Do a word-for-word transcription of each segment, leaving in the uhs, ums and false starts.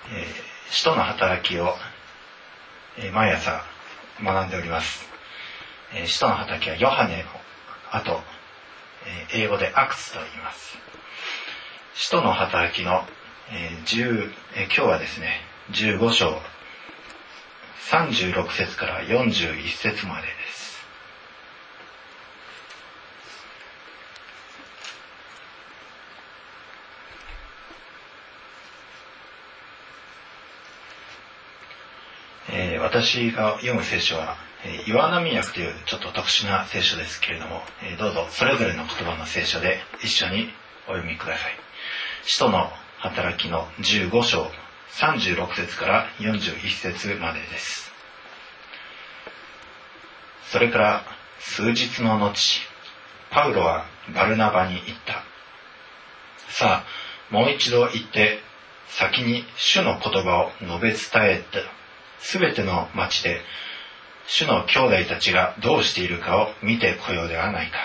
えー、使徒の働きを、えー、毎朝学んでおります。えー、使徒の働きはヨハネの後、えー、英語でアクツと言います。使徒の働きの、えーじゅうえー、今日はですねじゅうご章さんじゅうろく節からよんじゅういち節までです。えー、私が読む聖書は、えー、岩波訳というちょっと特殊な聖書ですけれども、えー、どうぞそれぞれの言葉の聖書で一緒にお読みください。使徒の働きのじゅうご章さんじゅうろく節からよんじゅういち節までです。それから数日の後、パウロはバルナバに言った。さあ、もう一度行って、先に主の言葉を述べ伝えて、すべての町で主の兄弟たちがどうしているかを見てこようではないか。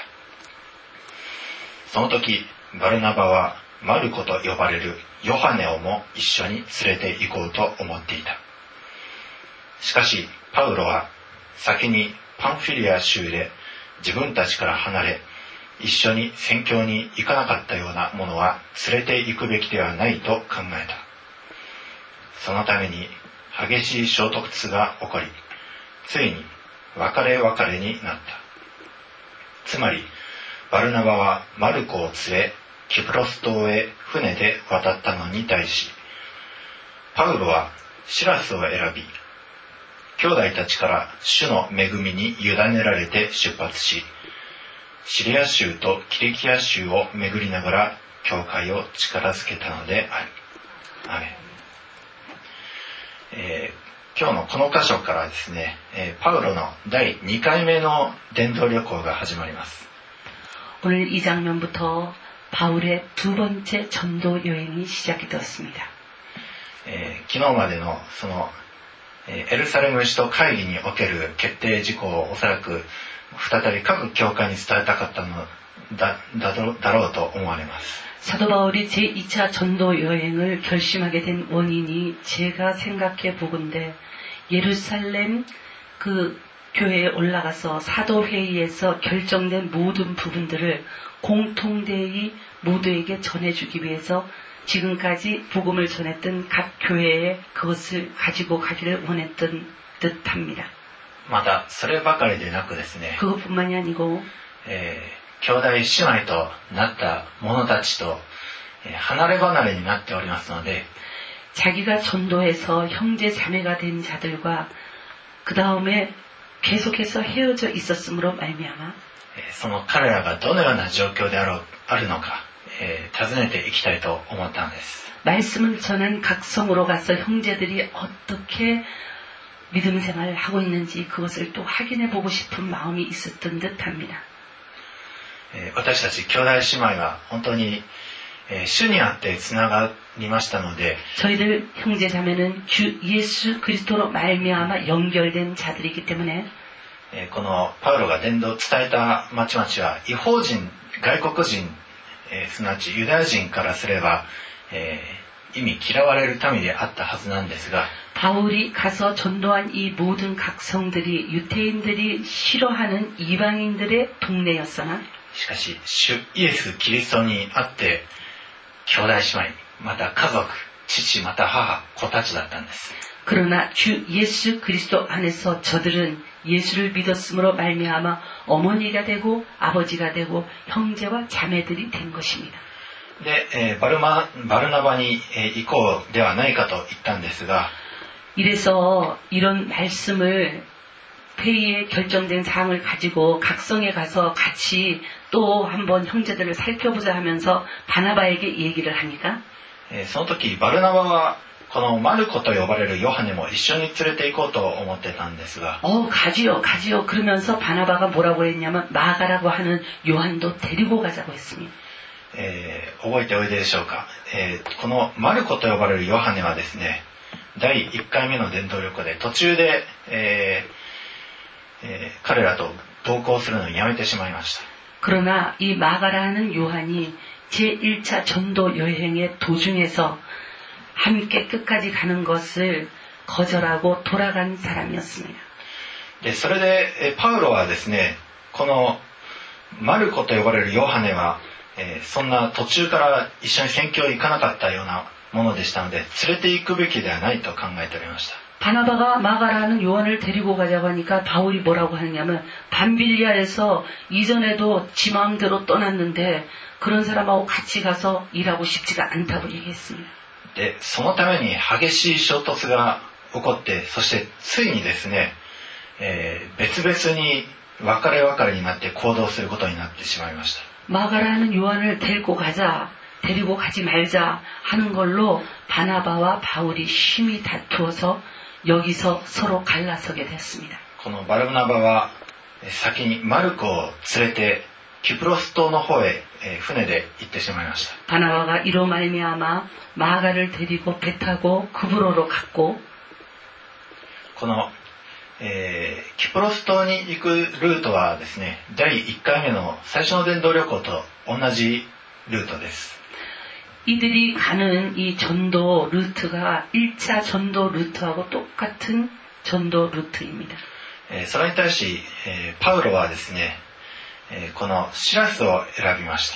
その時、バルナバはマルコと呼ばれるヨハネをも一緒に連れて行こうと思っていた。しかし、パウロは先にパンフィリア州で自分たちから離れ、一緒に宣教に行かなかったようなものは連れて行くべきではないと考えた。そのために激しい衝突が起こり、ついに別れ別れになった。つまり、バルナバはマルコを連れ、キプロス島へ船で渡ったのに対し、パウロはシラスを選び、兄弟たちから主の恵みに委ねられて出発し、シリア州とキリキア州を巡りながら教会を力づけたのである。アメン。えー、今日のこの箇所からですね、えー、パウロのだいにかいめの伝道旅行が始まります。 오늘 이 장면부터 바울의 두 번째 전도 여행이 시작이 되었습니다. えー、昨日までのその、えー、エルサレム首都会議における決定事項をおそらく再び各教会に伝えたかったの だ, だ, だろうと思われます。 사도 바울이 제이 차 전도 여행을 결심하게 된 원인이 제가 생각해 보건대 예루살렘 그 교회에 올라가서 사도회의에서 결정된 모든 부분들을 공통되이 모두에게 전해주기 위해서 지금까지 복음을 전했던 각 교회에 그것을 가지고 가기를 원했던 듯합니다. またそればかりでなくですね、 그것뿐만이 아니고 えー、兄弟姉妹となった者たちと、えー、離れ離れになっておりますので、 자기가 전도해서 형제 자매가 된 자들과 그 다음에 계속해서 헤어져 있었으므로 말미암아 その彼らがどのような状況であろう、あるのか、えー、尋ねていきたいと思ったんです。 말씀을 전한 각 성으로 가서 형제들이 어떻게 믿음 생활을 하고 있는지 그것을 또 확인해 보고 싶은 마음이 있었던 듯합니다. 私たち兄弟姉妹は本当に主にあってつながりましたので、 저희들 형제 자매는 주 예수 그리스도로 말미암아 연결된 자들이기 때문에 このパウロが伝道を伝えた町々は異邦人、外国人、すなわちユダヤ人からすれば、えー、意味嫌われる民であったはずなんですが、 바울이 가서 전도한 이 모든 각성들이 유태인들이 싫어하는 이방인들의 동네였으나 しかし主イエス・キリストにあって兄弟姉妹、また家族、父また母、子たちだったんです。 그러나 주 예수 그리스도 안에서 저들은 예수를 믿었으므로 말미암아 어머니가 되고 아버지가 되고 형제와 자매들이 된 것입니다. で、えー、バルマ、バルナバに、えー、行こうではないかと言ったんですが、 이래서 이런 말씀을 회의에 결정된 사항을 가지고 각성에 가서 같이 또 한번 형제들을 살펴보자 하면서 바나바에게 얘기를 하니까 えー、その時バルナバはこのマルコと呼ばれるヨハネも一緒に連れて行こうと思ってたんですが、 어 가지요 가지요 그러면서 바나바가 뭐라고 했냐면 마가라고 하는 요한도 데리고 가자고 했습니다. えー、覚えておいででしょうか、えー、このマルコと呼ばれるヨハネはですね、だいいっかいめの伝道旅行で途中で、えーえー、彼らと同行するのをやめてしまいました。 그러나 이 마가라는 요한이 제일 차 전도 여행의 도중에서 함께 끝까지 가는 것을 거절하고 돌아간 사람이었습니다. で、それで、えパウロはですね、このマルコと呼ばれるヨハネは、えーそんな途中から一緒に宣教行かなかったようなものでしたので、連れて行くべきではないと考えておりました。 바나바가 마가라는 요한을 데리고 가자고 하니까 바울이 뭐라고 하느냐면 밤빌리아에서 이전에도 지 마음대로 떠났는데 그런 사람하고 같이 가서 일하고 싶지가 않다고 얘기했습니다. で、そのために激しい衝突が起こって、そしてついにですね、えー別々に別れ別れになって行動することになってしまいました。 마가라는 요한을 데리고 가자, 데리고 가지 말자 하는 걸로 바나바와 바울이 심히 다투어서 여기서 서로 갈라서게 됐습니다. このバルナバはえ先にマルコを連れてキプロス島の方へえ船で行ってしまいました。 바나바가 이로 말미암아 마가를 데리고 배 타고 그브로로 갔고 この、えーキプロス島に行くルートはですね、だいいっかいめの最初の伝道旅行と同じルートです。 이들이 가는 이 전도 루트가 일 차 전도 루트하고 똑같은 전도 루트입니다. えーそれに対し、えーパウロはですね、えーこのシラスを選びました。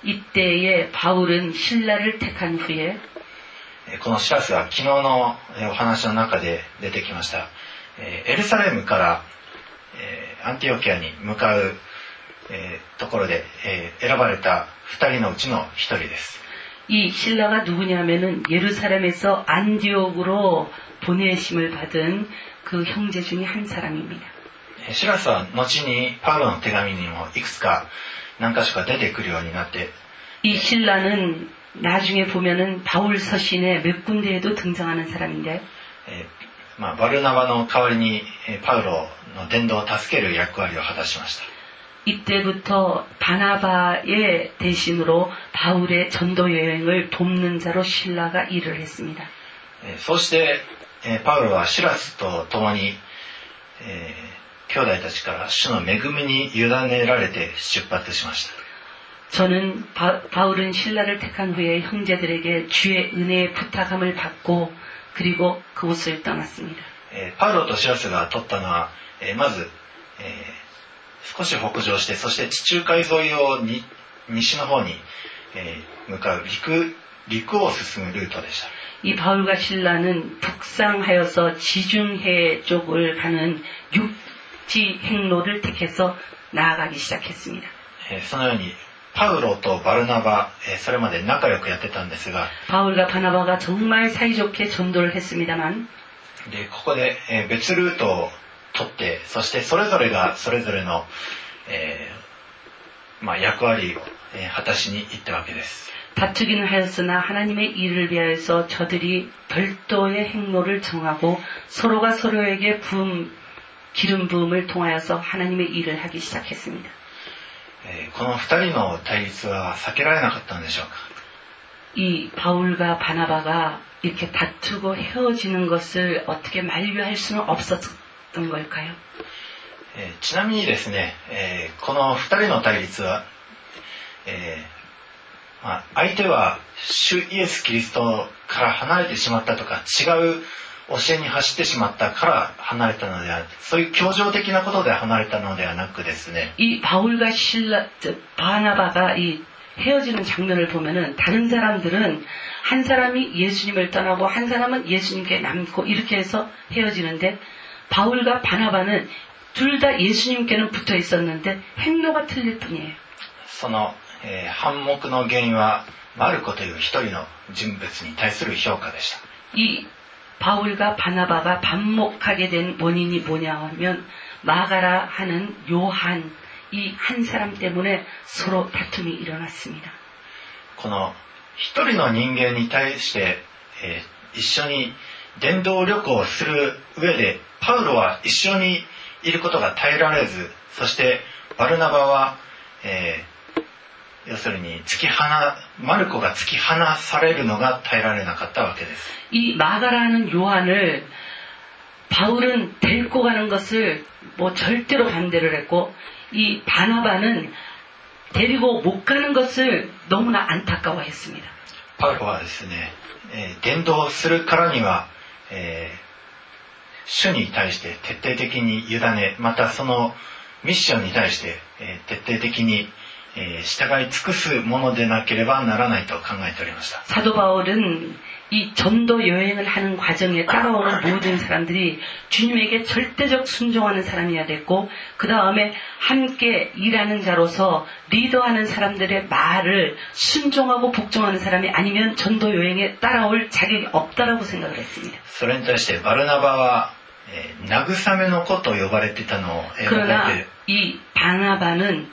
이때에 바울은 신라를 택한 후에 えーこのシラスは昨日のえーお話の中で出てきました。えーエルサレムからえーアンティオキアに向かうえーところでえー選ばれたふたりのうちのひとりです。 이 신라가 누구냐면은 예루살렘에서 안디옥으로 보내심을 받은 그 형제 중에 한 사람입니다. えーシラスは後にパウロの手紙にもいくつか何箇所か出てくるようになって、 이 신라는 나중에 보면은 바울 서신에 몇 군데에도 등장하는 사람인데 えーまあ、バルナバの代わりにえーパウロの伝道を助ける役割を果たしました。 이때부터 바나바의 대신으로 바울의 전도 여행을 돕는 자로 신라가 일을 했습니다. えーそうして、えーパウロはシラスと共に、えー兄弟たちから主の恵みに委ねられて出発しました。 저는 바, 바울은 신라를 택한 후에 형제들에게 주의 은혜의 부탁함을 받고 그리고 그곳을 떠났습니다. えーパウロとシラスが取ったのは、えーまず、えー少し北上して、そして地中海沿いをに西の方に、えー向かう陸、陸を進むルートでした。 이 바울과 신라는 북상하여서 지중해 쪽을 가는 육지 행로를 택해서 나아가기 시작했습니다. えーそのようにパウロとバルナバ、えーそれまで仲良くやってたんですが、 바울과 바나바가 정말 사이좋게 전도를 했습니다만 でここで、えー別ルートを取って、そしてそれぞれがそれぞれの、えーまあ、役割を、えー果たしに行ったわけです。 다투기는 하였으나 하나님의 일을 위하여서 저들이 별도의 행로를 정하고 서로가 서로에게 부음, 기름 부음을 통하여서 하나님의 일을 하기 시작했습니다. えーこの二人の対立は避けられなかったんでしょうか。 이 바울과 바나바가 이렇게 다투고 헤어지는 것을 어떻게 만류할 수는 없었던 걸까요? えーちなみにですね、えーこの二人の対立は、えーまあ、相手は主イエス・キリストから離れてしまったとか違う教えに走ってしまったから離れたのでは、そういう教条的なことで離れたのではなくですね、 이 바울과 신라, 바나바가 이 헤어지는 장면을 보면은 다른 사람들은 한 사람이 예수님을 떠나고 한 사람은 예수님께 남고 이렇게 해서 헤어지는데 바울과 바나바는 둘 다 예수님께는 붙어 있었는데 행로가 틀릴 뿐이에요. その、えー反目の原因はマルコという一人の人物に対する評価でした。 이 바울과 바나바가 반목하게 된 원인이 뭐냐 하면 마가라 하는 요한 이 한 사람 때문에 서로 다툼이 일어났습니다. この一人の人間に対して、えー一緒に伝道旅行をする上でパウロは一緒にいることが耐えられず、そしてバルナバは、えー要するに突き放マルコが突き放されるのが耐えられなかったわけです。 이 마가라는 요한을 바울은 데리고 가는 것을 뭐 절대로 반대를 했고 이 바나바는 데리고 못 가는 것을 너무나 안타까워했습니다. パウロはですね、えー、伝道するからには、えー、主に対して徹底的に委ね、またそのミッションに対して、えー、徹底的に、えー、従い尽くすものでなければならないと考えておりました。 사도 바울은 이 전도 여행을 하는 과정에 따라오는 모든 사람들이 주님에게 절대적 순종하는 사람이어야 됐고, 그 다음에 함께 일하는 자로서 리더하는 사람들의 말을 순종하고 복종하는 사람이 아니면 전도 여행에 따라올 자격이 없다라고 생각을 했습니다. それに対してバルナバは、えー、慰めの子と呼ばれていたのを描か 그러나 れて、 이 바나바는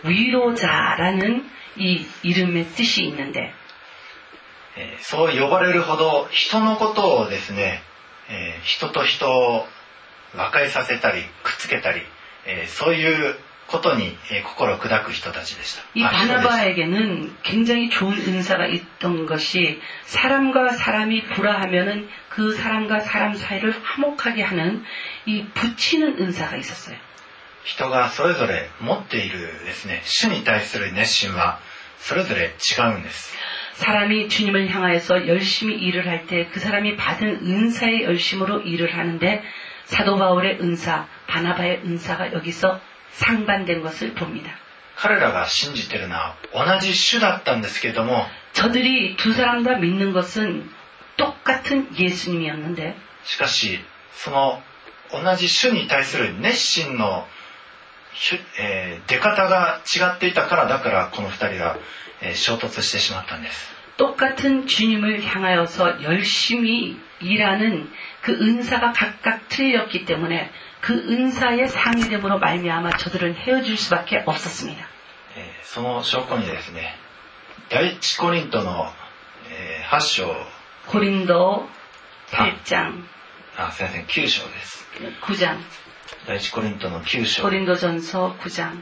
위로자라는 이 이름의 뜻이 있는데, えー、そう呼ばれるほど人のことをですね、えー、人と人を和解させたりくっつけたり、えー、そういうことに、えー、心を砕く人たちでした。 이 바나바에게는 굉장히 좋은 은사가 있던 것이 사람과 사람이 불화하면은 그 사람과 사람 사이를 화목하게 하는 이 붙이는 은사가 있었어요. 人がそれぞれ持っているですね、主に対する熱心はそれぞれ違うんです。 사람이 주님을 향하여서 열심히 일을 할 때 그 사람이 받은 은사의 열심으로 일을 하는데, 사도 바울의 은사, 바나바의 은사가 여기서 상반된 것을 봅니다. 彼らが信じているのは同じ主だったんですけれども、 저들이 두 사람 다 믿는 것은 똑같은 예수님이었는데, しかしその同じ主に対する熱心の、えー、出方が違っていたからだからこの二人が、えー、衝突してしまったんです。 똑같은 주님을 향하여서 열심히 일하는 그 은사가 각각 틀렸기 때문에 그 은사의 상이됨으로 말미암아 저들은 헤어질 수밖에 없었습니다. えー、その証拠にですね、第一コリントの、えー、はち章、 고린도 팔 장, あ、すいません、きゅう章です。 구 장, 第一コリントのきゅう章、 고린도전서 구 장.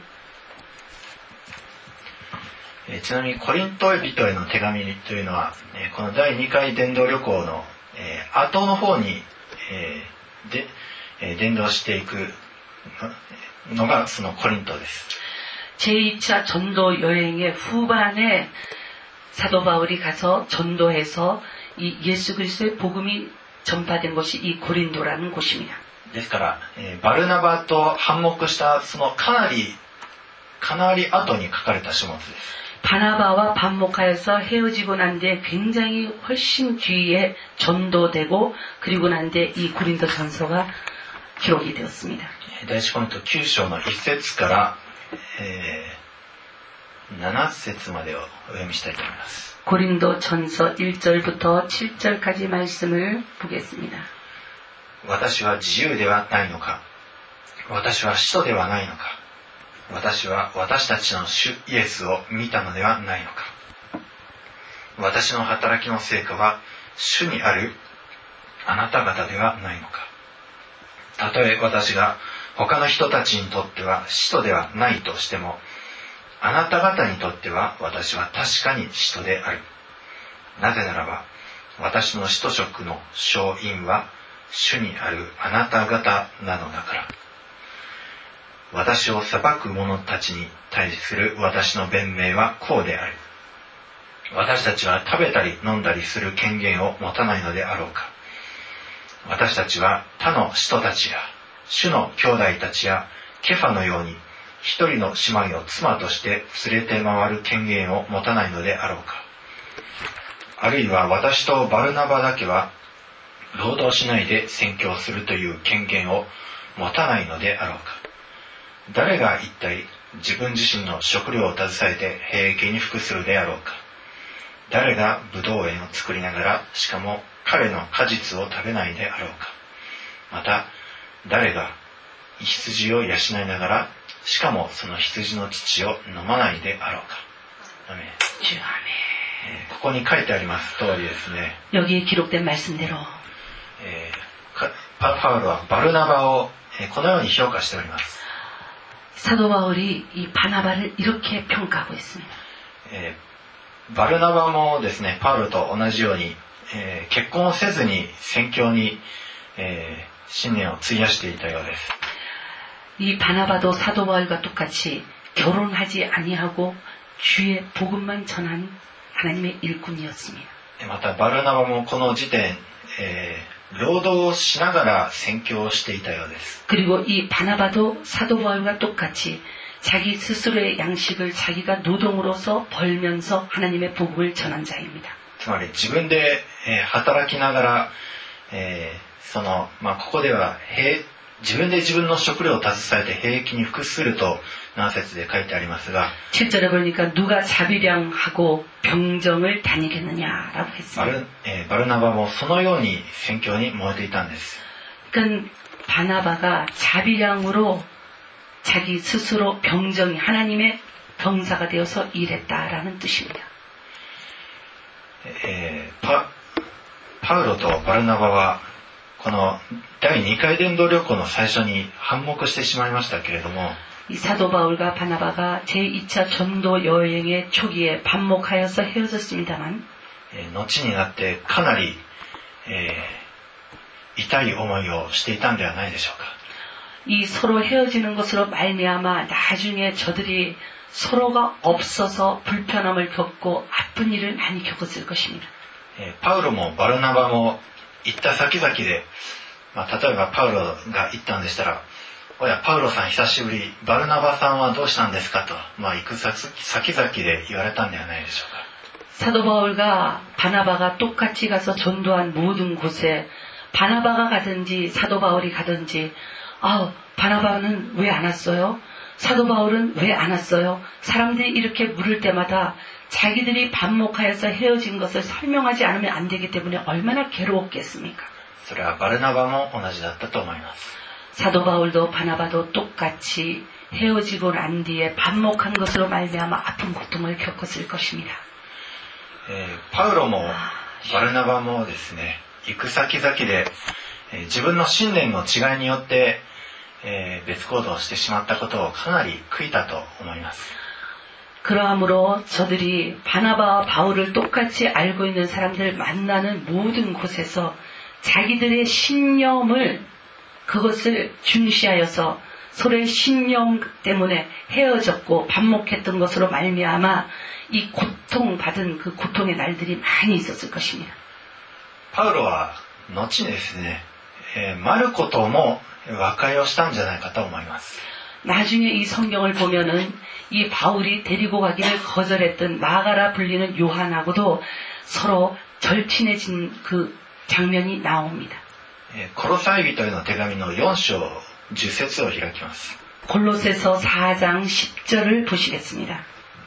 えー、ちなみにコリント人への手紙というのは、えー、このだいにかい伝道旅行の、えー、後の方に、えー、で、えー、伝道していくのがそのコリントです。 제이 차 전도 여행의 후반에 사도 바울이 가서 전도해서 이 예수 그리스도의 복음이 전파된 곳이 이 고린도라는 곳입니다. ですから、えー、バルナバと反目したそのかなりかなり後に書かれた書物です。 바나바와 반목하여서 헤어지고 난 뒤에 굉장히 훨씬 뒤에 전도되고, 그리고 난 뒤에 이 고린도 전서가 기록이 되었습니다. 第一コリントきゅう章のいち節から、えー、なな節までをお読みしたいと思います。 고린도 전서 일 절부터 칠 절까지 말씀을 보겠습니다. 私は自由ではないのか、私は使徒ではないのか、私は私たちの主イエスを見たのではないのか。私の働きの成果は主にあるあなた方ではないのか。たとえ私が他の人たちにとっては使徒ではないとしても、あなた方にとっては私は確かに使徒である。なぜならば私の使徒職の勝因は主にあるあなた方なのだから。私を裁く者たちに対する私の弁明はこうである。私たちは食べたり飲んだりする権限を持たないのであろうか。私たちは他の使徒たちや主の兄弟たちやケファのように一人の姉妹を妻として連れて回る権限を持たないのであろうか。あるいは私とバルナバだけは労働しないで宣教するという権限を持たないのであろうか。誰が一体自分自身の食料を携えて兵役に服するであろうか。誰がブドウ園を作りながらしかも彼の果実を食べないであろうか。また誰が羊を養いながらしかもその羊の乳を飲まないであろうか。アメン。ここに書いてあります通りですね。 여기에 기록된 말씀대로 えー、パウロはバルナバをこのように評価しております。 사도 바울이 이 바나바를 이렇게 평가하고 있습니다. えー、バルナバもですね、パウロと同じように、えー、結婚をせずに宣教に、えー、信念を費やしていたようです。 이 바나바도 사도 바울과 똑같이 결혼하지 아니하고 주의 복음만 전한 하나님의 일꾼이었습니다. またバルナバもこの時点、えー、労働をしながら宣教をしていたようです。 그리고 이 바나바도 사도 바울과 똑같이 자기 스스로의 양식을 자기가 노동으로서 벌면서 하나님의 복음을 전한 자입니다. つまり自分で、えー、働きながら、えー、その、まあ、ここでは平自分で自分の食料を携えて兵役に服すると何節で書いてありますが 칠 절에 보니까 누가 자비량하고 병정을 다니겠느냐라고 했습니다. バル、えー、バルナバもそのように宣教に燃えていたんです。 그러니까 바나바가 자비량으로 자기 스스로 병정이 하나님의 병사가 되어서 일했다라는 뜻입니다. えー、パ, パウロとバルナバはこのだいにかい伝道旅行の最初に反目してしまいましたけれども 이 사도 바울과 바나바가 제이 차 전도 여행의 초기에 반목하여서 헤어졌습니다만 えー、後になってかなり、えー、痛い思いをしていたんではないでしょうか。 이 서로 헤어지는 것으로 말미암아 나중에 저들이 서로가 없어서 불편함을 겪고 아픈 일을 많이 겪었을 것입니다. えー、パウロもバルナバも行った先々で、まあ、例えばパウロが行ったんでしたら、おやパウロさん久しぶり、バルナバさんはどうしたんですかと、まあ、行く先々で言われたんではないでしょうか。 사도 바울과 바나바가 똑같이 가서 전도한 모든 곳에 바나바가 가든지 사도 바울이 가든지 아, 바나바는 왜 안 왔어요? 사도 바울은 왜 안 왔어요? 사람들이 이렇게 물을 때마다 자기들이 반목하여서 헤어진 것을 설명하지 않으면 안 되기 때문에 얼마나 괴로웠겠습니까? それはバルナバも同じだったと思います。 사도 바울도 바나바도 똑같이 헤어지고 난 뒤에 반목한 것으로 말미암아 아픈 고통을 겪었을 것입니다. えー、パウロもバルナバもですね、行く先々で、えー、自分の信念の違いによって、えー、別行動をしてしまったことをかなり悔いたと思います。 그러함으로 저들이 바나바와 바울을 똑같이 알고 있는 사람들 만나는 모든 곳에서 자기들의 신념을 그것을 중시하여서 서로의 신념 때문에 헤어졌고 반목했던 것으로 말미암아 이 고통받은 그 고통의 날들이 많이 있었을 것입니다. パウロは後にですね、えー、マルコとも和解をしたんじゃないかと思います。 나중에 이 성경을 보면은 이 바울이 데리고 가기를 거절했던 마가라 불리는 요한하고도 서로 절친해진 그 장면이 나옵니다. コロサイ人への手紙のよん章じゅっ節を開きます。 골로새서 사 장 십 절을 보시겠습니다.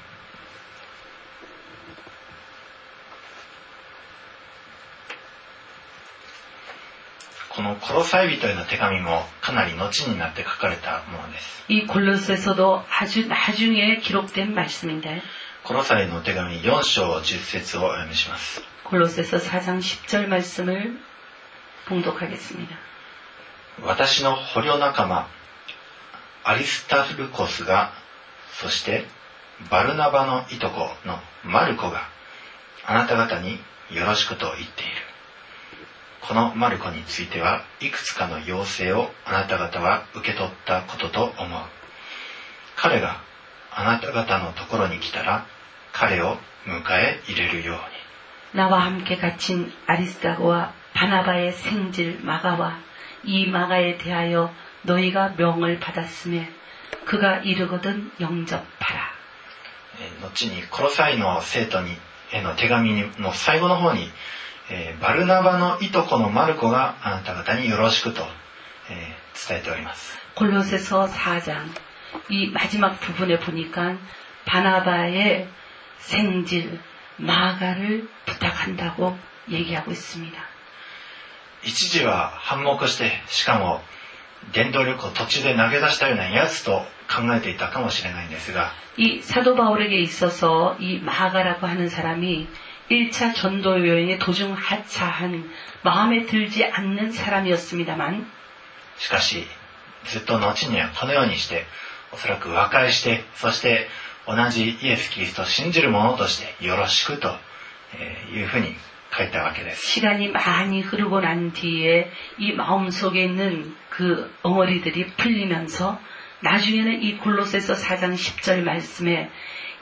このコロサイ人への手紙もかなり後になって書かれたものです。 이 골로새서도 아주 나중에 기록된 말씀인데 コロサイの手紙よん章じゅっ節をお読みします。 골로새서 사 장 십 절 말씀을 봉독하겠습니다. 私の捕虜仲間アリスタルコスが、そしてバルナバのいとこのマルコがあなた方によろしくと言っている。このマルコについてはいくつかの要請をあなた方は受け取ったことと思う。彼があなた方のところに来たら彼を迎え入れるように。 나와 함께 갇힌 아리스다고와 바나바의 생질 마가와 이 마가에 대하여 너희가 명을 받았음에 그가 이르거든 영접하라. 後にコロサイの生徒にへの手紙の最後の方に、えー、バルナバのいとこのマルコがあなた方によろしくと、えー、伝えております。 골로새서 사 장 이 마지막 부분에 보니까 바나바의 생질 마가를 부탁한다고 얘기하고 있습니다. 一時は反目して、しかも伝道旅行途中で投げ出したようなやつと考えていたかもしれないんですが、 이 사도 바울에게 있어서 이 마가라고 하는 사람이 일 차 전도 여행에 도중 하차한 마음에 들지 않는 사람이었습니다만, しかしずっと後にはこのようにして、おそらく和解して、そして同じイエス・キリストを信じる者としてよろしくというふうに書いたわけです。 시간이 많이 흐르고 난 뒤에 이 마음속에 있는 그 엉어리들이 풀리면서 나중에는 이 골로새서 사 장 십 절 말씀에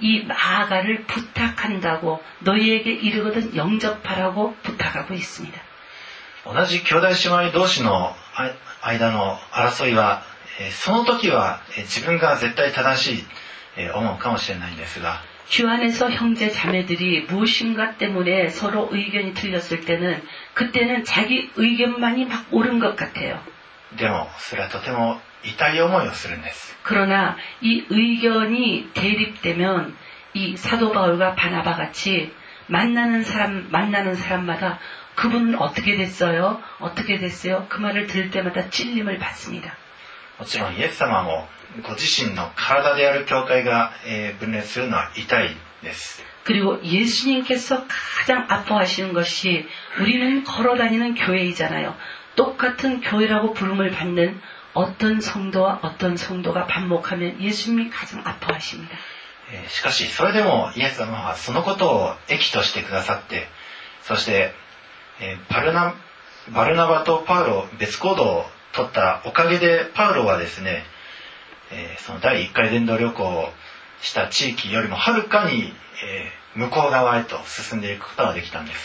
이 나아가를 부탁한다고 너희에게 이르거든 영접하라고 부탁하고 있습니다. 同じ兄弟姉妹同士の間の争いは、その時は自分が絶対正しいと思うかもしれないんですが、 주 안에서 형제 자매들이 무엇인가 때문에 서로 의견이 틀렸을 때는 그때는 자기 의견만이 막 옳은 것 같아요. でもそれはとても痛い思いをするんです。 그러나 이 의견이 대립되면 이 사도 바울과 바나바 같이 만나는 사람 만나는 사람마다 그분은 어떻게 됐어요? 어떻게 됐어요? 그 말을 들을 때마다 찔림을 받습니다. もちろんイエス様もご自身の体である教会が分裂するのは痛いです。 그리고 예수님께서 가장 아파하시는 것이 우리는 걸어다니는 교회이잖아요. 똑같은 교회라고 부름을 받는 어떤 성도와 어떤 성도가 반목하면 예수님이 가장 아파하십니다. しかしそれでもイエス様はそのことを益としてくださって、そしてバルナ、バルナバとパウロ別行動を取ったおかげでパウロはですね、その第一回伝道旅行をした地域よりもはるかに向こう側へと進んでいくことができたんです。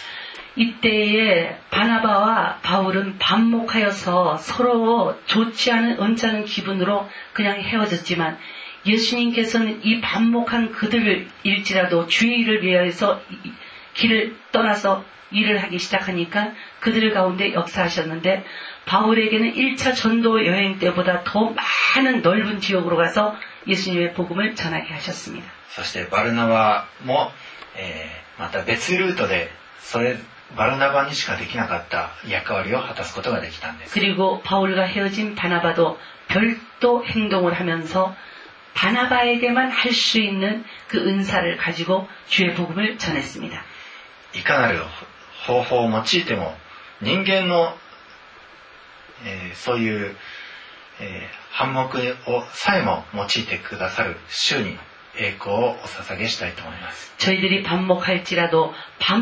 이때에 바나바와 바울은 반목하여서 서로 좋지 않은 언짢은 기분으로 그냥 헤어졌지만 예수님께서는 이 반목한 그들을 일지라도 주의 일을 위해서 길을 떠나서 일을 하기 시작하니까 그들 가운데 역사하셨는데 바울에게는 일 차 전도 여행 때보다 더 많은 넓은 지역으로 가서 예수님의 복음을 전하게 하셨습니다. そしてバルナバも、えー、また別ルートでそれバルナバにしかできなかった役割を果たすことができたんです。 그리고 바울과 헤어진 바나바도 별도 행동을 하면서 바나바에게만 할 수 있는 그 은사를 가지고 주의 복음을 전했습니다. いかなる方法を用いても人間の、えー、そういう、えー、反目をさえも用いてくださる主に栄光をお捧げしたいと思います。 저희들이 반목할지라도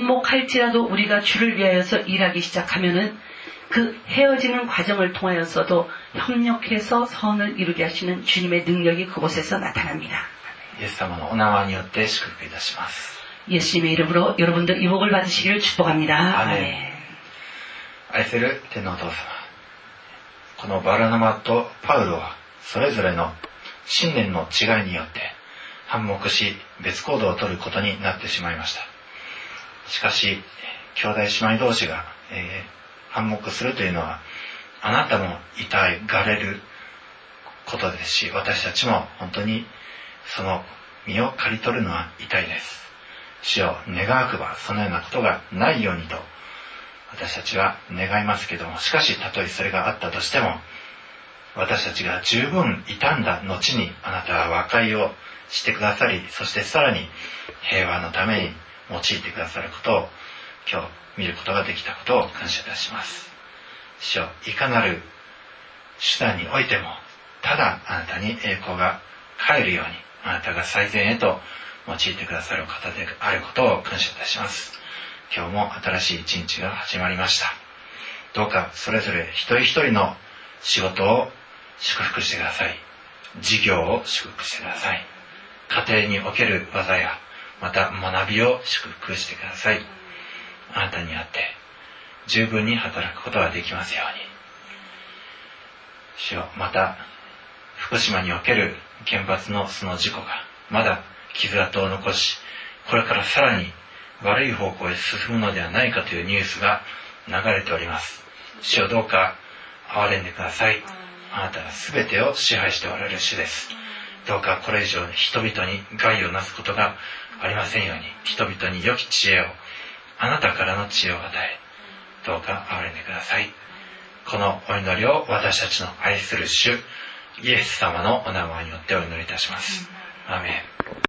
반목할지라도 우리가 주를 위하여서 일하기 시작하면은 그 헤어지는 과정을 통하여서도 협력해서 선을 이루게 하시는 주님의 능력이 그곳에서 나타납니다. イエス様のお名前によって祝福いたします。 예수님의 이름으로 여러분들 이 복을 받으시기를 축복합니다. 아멘. 愛する天皇お父様、このバルナバとパウロはそれぞれの信念の違いによって反目し別行動を取ることになってしまいました。しかし兄弟姉妹同士が、えー、反目するというのはあなたも痛いがれることですし、私たちも本当にその身を刈り取るのは痛いです。主よ、願わくばそのようなことがないようにと私たちは願いますけども、しかしたとえそれがあったとしても私たちが十分傷んだ後にあなたは和解をしてくださり、そしてさらに平和のために用いてくださることを今日見ることができたことを感謝いたします。主よ、いかなる手段においてもただあなたに栄光が返るようにあなたが最善へと用いてくださる方であることを感謝いたします。今日も新しい一日が始まりました。どうかそれぞれ一人一人の仕事を祝福してください。事業を祝福してください。家庭における技やまた学びを祝福してください。あなたにあって十分に働くことができますように。主よ、また福島における原発のその事故がまだ傷跡を残し、これからさらに悪い方向へ進むのではないかというニュースが流れております。主よ、どうか憐れんでください。あなたは全てを支配しておられる主です。どうかこれ以上人々に害をなすことがありませんように、人々に良き知恵を、あなたからの知恵を与え、どうか憐れんでください。このお祈りを私たちの愛する主イエス様のお名前によってお祈りいたします。アーメン。